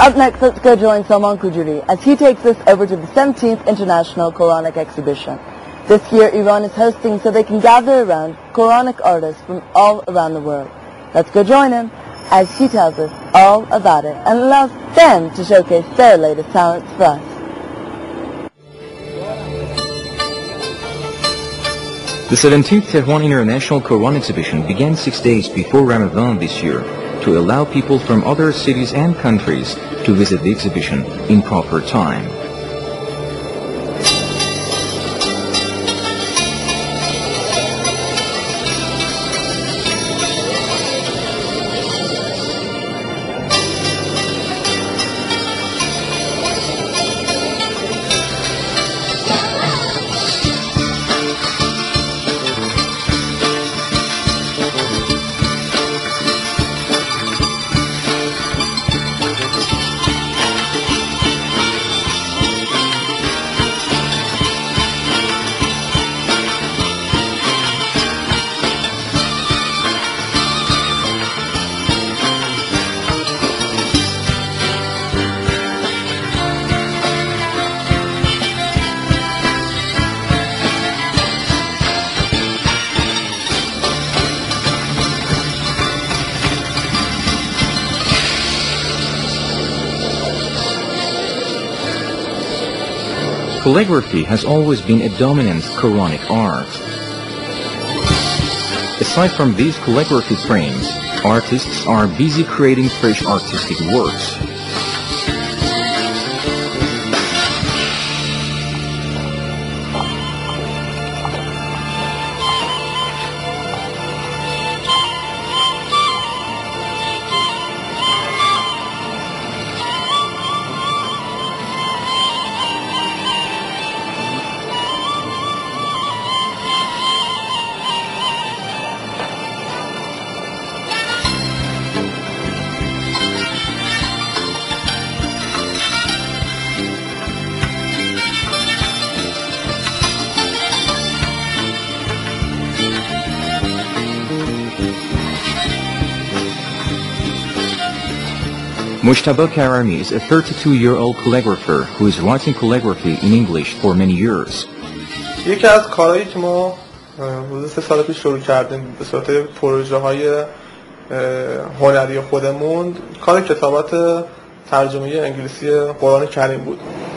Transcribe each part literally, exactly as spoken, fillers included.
up next, let's go join Salman Kujuri as he takes us over to the seventeenth International Quranic Exhibition. This year, Iran is hosting so they can gather around Quranic artists from all around the world. Let's go join him as he tells us all about it and allows them to showcase their latest talents for us. The seventeenth Tehran International Quran Exhibition began six days before Ramadan this year to allow people from other cities and countries to visit the exhibition in proper time. Calligraphy has always been a dominant Quranic art. Aside from these calligraphy frames, artists are busy creating fresh artistic works. Mujtaba Karami is a thirty-two-year-old calligrapher who is writing calligraphy in English for many years. یکی از کارهایی که ما حدود سه سال پیش شروع کردیم به صورت پروژه‌های هنری خودمون، کار کتابت ترجمه انگلیسی قرآن کریم بود.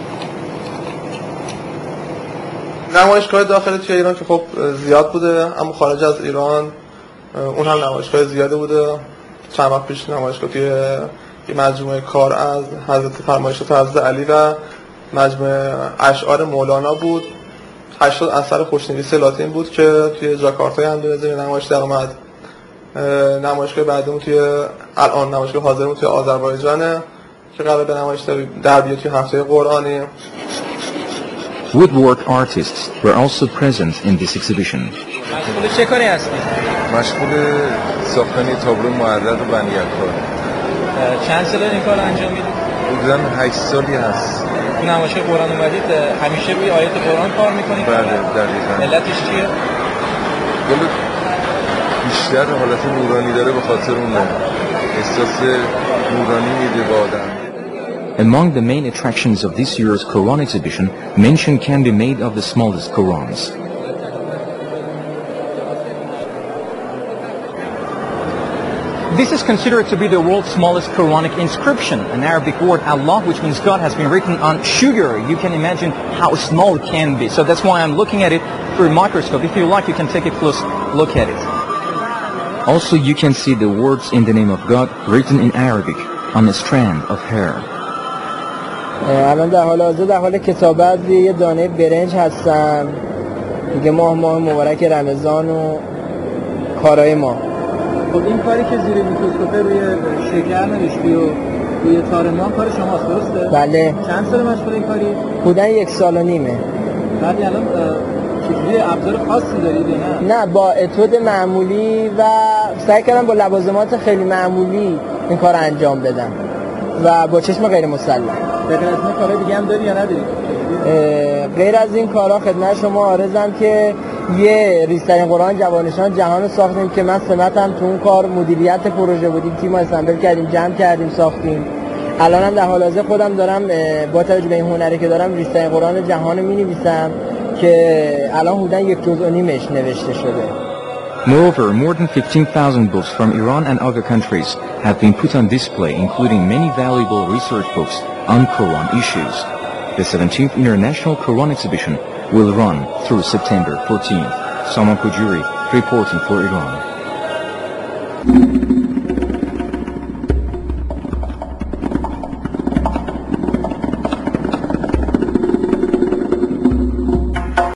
نمایشگاه داخل توی ایران که خب زیاد بوده، اما خارج از ایران اون هم نمایشگاه زیاده بوده. چند وقت پیش نمایشگاه توی یه مجموعه کار از حضرت فرمایشات حضرت علی و مجموعه اشعار مولانا بود. هشتاد اثر خوشنویسی لاتین بود که توی جاکارتای اندونزی نمایش در اومد. نمایشگاه بعدیمون توی الان نمایشگاه حاضرمون توی آذربایجانه که قراره به نمایش در بیاد توی هفته قرآنی. Woodwork artists were also present in this exhibition. مشغول چه کاری هستی؟ مشغول ساختن تابلو معرض و بنی‌الکار. چند سال این کار انجام میدید؟ حدوداً هشت سالی هست. تو نمایش قرآن اومدید همیشه روی آیات قرآن کار میکنید؟ بله دقیقاً. علتش چیه؟ ولی بیشتر حالت نورانی داره به خاطر اون احساس نورانی میده به آدم. Among the main attractions of this year's Quran exhibition, mention can be made of the smallest Qurans. This is considered to be the world's smallest Quranic inscription, an Arabic word Allah, which means God, has been written on sugar. You can imagine how small it can be. So that's why I'm looking at it through a microscope. If you like, you can take a close look at it. Also, you can see the words in the name of God written in Arabic on a strand of hair. الان در حال حاضر در حال کتابت روی یه دانه برنج هستم. دیگه ماه ماه مبارک رمضان و کارهای ما. خب این کاری که زیر میکروسکوپ روی شکر نوشتی و روی تار ماه کار شماست درسته؟ بله. چند سال مشغول این کاری؟ بودن یک سال و نیمه. بعد الان چجوری ابزار خاصی دارید نه؟ نه با اتود معمولی و سعی کردم با لوازمات خیلی معمولی این کار انجام بدم و با چشم غیر مسلح. غیر از این کارهای دیگه هم داری یا نداری؟ غیر از این کارها خدمت شما عرضم که یه ریزترین قرآن جوانشان جهان رو ساختیم که من سمتم تو اون کار مدیریت پروژه بودیم. تیم رو اسمبل کردیم، جمع کردیم، ساختیم. الانم در حال حاضر خودم دارم با توجه به این هنری که دارم ریسترین قرآن جهان رو می‌نویسم که الان حدوداً یک جزء و نیمش نوشته شده. Moreover, more than fifteen thousand books from Iran and other countries have been put on display, including many valuable research books on Quran issues. The seventeenth International Quran Exhibition will run through September fourteenth. Saman Kujuri reporting for Iran.